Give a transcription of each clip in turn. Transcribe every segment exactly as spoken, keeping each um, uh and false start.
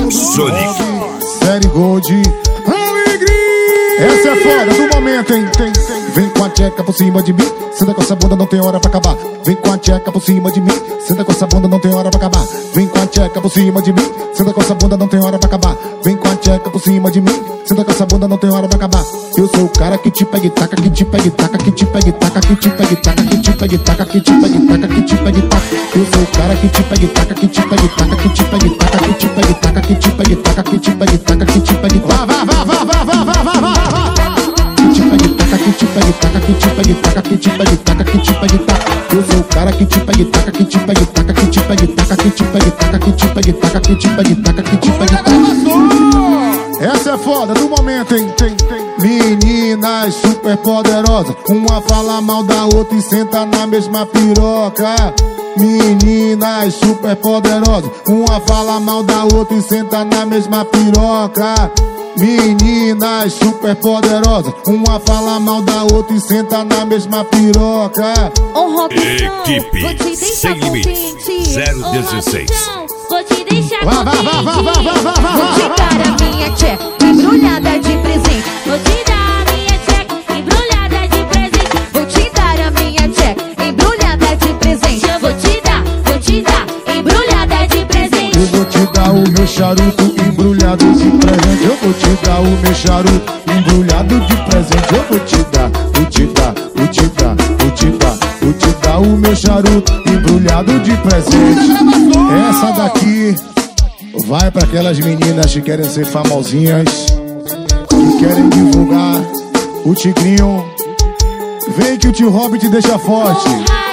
Sonic. Série Gold. Alegria! Essa é foda do momento, hein? Tem, tem. Vem com a tcheca por cima de mim. Senta com essa bunda, não tem hora pra acabar. Vem com a tcheca por cima de mim. Senta com essa bunda, não tem hora pra acabar. Vem com a tcheca por cima de mim. Senta com essa bunda, não tem hora pra acabar. Vem com a tcheca por cima de mim. Senta com essa bunda, não tem hora pra acabar. Eu sou o cara que te pega e taca, que te pega e taca, que te pega e taca, que te pega e taca, que te pega e taca, que te pega e taca, que te pega e taca. Eu sou o cara que te pega e taca, que te pega e taca, que te pega e taca, que te pega e taca, que te pega e taca, que te pega e taca, que te pega e taca. Vá, vá, vá, vá, vá, vá, vá, vá. Que te pega e taca, que te pega e taca, que te pega e taca, que te pega e taca, que te pega e taca. Eu sou o cara que te pega e taca, que te pega e taca, que te pega e taca, que te pega e taca, que te pega e taca, que te pega e taca, que te pega e taca. Essa é foda do momento, hein? Tem, tem. Meninas super poderosas, uma fala mal da outra e senta na mesma piroca. Meninas super poderosas, uma fala mal da outra e senta na mesma piroca. Meninas super poderosas, uma fala mal da outra e senta na mesma piroca. Ô Robson, Equipe vou te deixar Sem Limites zero dezesseis. Vou te deixar Vá, vá, vá, vá, vá, vá, vá, vá. Vou te dar a minha tcheca embrulhada de presente. Vou te dar a minha tcheca embrulhada de presente. Vou te dar a minha tcheca embrulhada de presente. Eu vou te dar, vou te dar embrulhada de presente. Eu vou te dar o meu charuto embrulhado de presente. Eu vou te dar o meu charuto embrulhado de presente. Eu vou te dar, vou te dar, vou te dar, vou te dar, vou te dar o meu charuto embrulhado de presente. Essa daqui vai para aquelas meninas que querem ser famosinhas, que querem divulgar o tigrinho. Vem que o tio Rob te deixa forte.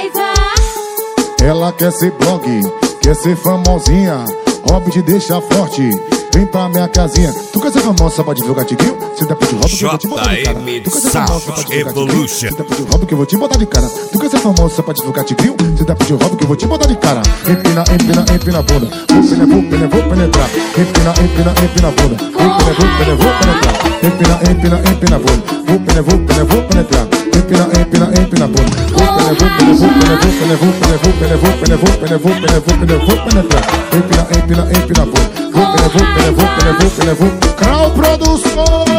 Ela quer ser blog, quer ser famosinha. Rob te deixa forte. Vem pra minha casinha. Tu quer ser famosa pra divulgar tigrinho? Você dá pro tio Rob que eu vou te botar de cara. Tu quer ser famosa pra divulgar tigrinho? Você dá pro tio Rob que eu vou te botar de cara. Tu quer ser famosa pra divulgar tigrinho? Você dá pro tio Rob que eu vou te botar de cara. Empina, empina, empina a bunda. Vou penetrar, vou penetrar, vou penetrar. Empina, empina, empina a bunda. Vou penetrar, vou penetrar, vou penetrar. Empina, empina, empina a bunda. Vou penetrar, vou penetrar, vou penetrar. Empina, empina, empina a bunda. Vou penetrar, vou penetrar, vou penetrar, vou penetrar, vou penetrar, vou penetrar, vou penetrar, vou penetrar, vou penetrar. Empina, empina, empina a bunda. Vou penetrar, vou penetrar, vou penetrar, vou penetrar, vou penetrar. Crau Produções.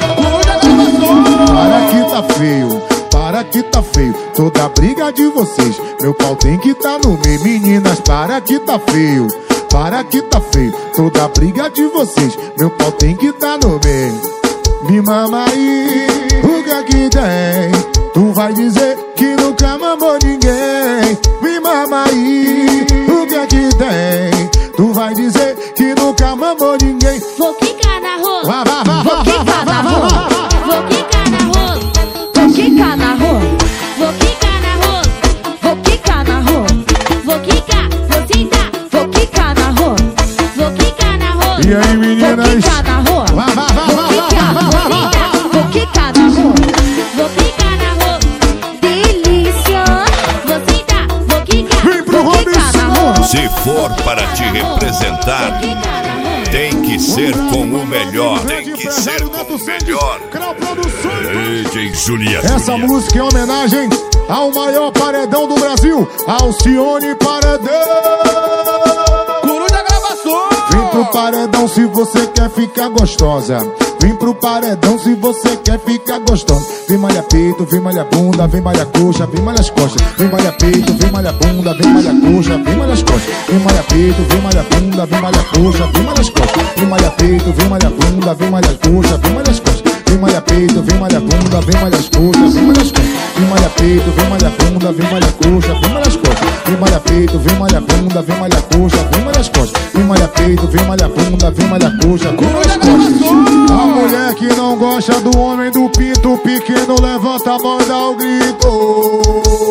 Para que tá feio, para que tá feio. Toda briga de vocês, meu pau tem que tá no meio. Meninas, para que tá feio, para que tá feio. Toda briga de vocês, meu pau tem que tá no meio. Me mama aí, o que é que tem? Tu vai dizer que nunca mamou ninguém. Me mama aí, o que é que tem? Tu vai dizer que nunca mamou ninguém. Vou quicar na rua, Vá, vá, vá, vou vá, quicar vá, na vá, rua, vá, vá. vou quicar na rua, vou quicar na rua, vou quicar na rua, vou quicar na rua, vou quicar, vou sentar, vou quicar na rua, vou quicar na rua. E aí, meninas? Vou quicar na rua, Vá, vá, vá, vou vá, quicar, vá, vou vá, vá, sentar, vá. vou quicar na rua, vou quicar na rua. Delícia, vou sentar, vou quicar, Vem pro vou quicar na rua. Se for para te representar, tem que ser com o melhor. Tem que ser com o melhor. Crau Produções. D J Juliette. Essa música é homenagem ao maior paredão do Brasil, Alcione Paredão. Coruja Gravações. Vem pro paredão se você quer ficar gostosa. Vem pro paredão se você quer ficar gostosa. Vem malha peito, vem malha bunda, vem malha coxa, vem malha as costas. Vem malha peito, vem malha bunda, vem malha coxa, vem malha as costas. Vem malha peito, vem malha bunda, vem malha coxa, vem malha as costas. Vem malha peito, vem malha bunda, vem malha coxa, vem malha as costas. Vem malha peito, vem malha bunda, vem malha as coxas, vem malha as costas. Vem malha peito, vem malha bunda, vem malha coxa, vem malha as costas. Vem malha peito, vem malha bunda, vem malha coxa, vem malha as costas. Vem malha peito, vem malha bunda, vem malha coxa, vem malha as costas. A mulher que não gosta do homem do pinto pequeno, levanta a mão e dá o grito.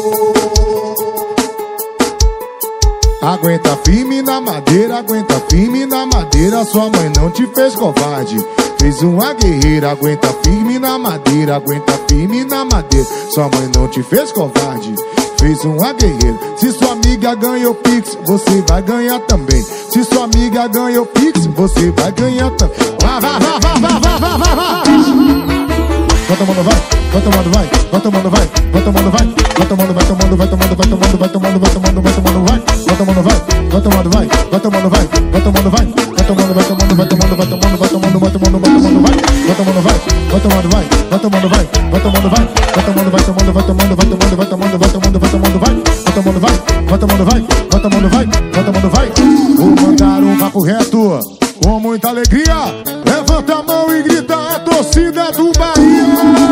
Aguenta firme na madeira, aguenta firme na madeira. Sua mãe não te fez covarde, fez uma guerreira. Aguenta firme na madeira, aguenta firme na madeira. Sua mãe não te fez covarde, fez uma guerreira. Se sua amiga ganhou Pix, você vai ganhar também. Se sua amiga ganhou Pix, você vai ganhar também. Vá, vá, vá, vá, vá, vá, vá, vá, vá. Vai tomando, vai, vai tomando, vai, vai tomando, vai, vai tomando, vai, vai tomando, vai tomando, vai tomando, vai tomando, vai tomando, vai tomando, vai tomando, vai, vai tomando, vai, vai tomando, vai, vai tomando, vai, vai tomando, vai, vai tomando, vai tomando, vai tomando, vai tomando, vai tomando, vai tomando, vai tomando, vai, vai tomando, vai, vai tomando, vai, vai tomando, vai, vai tomando, vai, vai tomando, vai tomando, vai tomando, vai tomando, vai tomando, vai tomando, vai tomando, vai, vai tomando, vai, vai tomando, vai, vai tomando, vai, vai tomando, vai. Vou mandar um papo reto com muita alegria. Levanta a mão e grita a torcida do Bahia.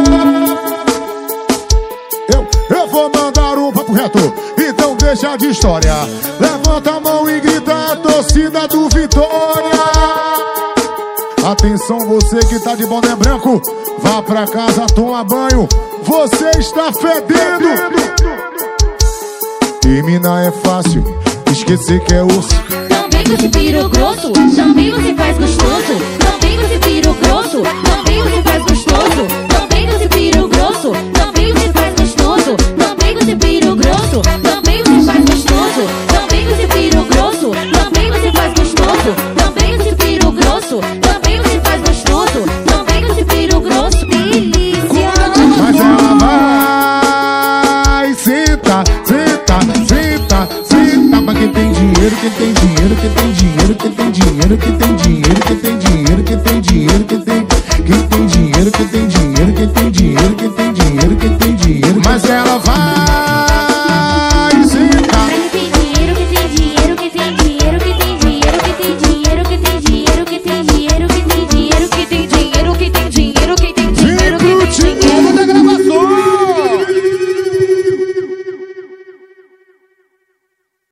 Eu, eu vou mandar um papo reto, então deixa de história. Levanta a mão e grita a torcida do Vitória. Atenção você que tá de boné branco, vá pra casa, toma banho, você está fedendo. Terminar é fácil, esquecer que é osso. Também você piro grosso, também você faz gostoso. Também você piro grosso, também você faz gostoso. Também você piro grosso, também você faz gostoso. Também você piro grosso, também você faz gostoso. Também você piro grosso, também você faz gostoso. Também você piro grosso, também você faz gostoso. Também você piro grosso, delícia. Mas ela vai, senta, senta, senta, senta. Pra quem tem dinheiro, quem tem dinheiro, quem tem dinheiro, quem tem dinheiro, quem tem dinheiro, quem tem dinheiro, quem tem dinheiro, quem tem, quem tem dinheiro, quem tem dinheiro, quem tem dinheiro, quem tem dinheiro, quem tem dinheiro. Mas ela vai.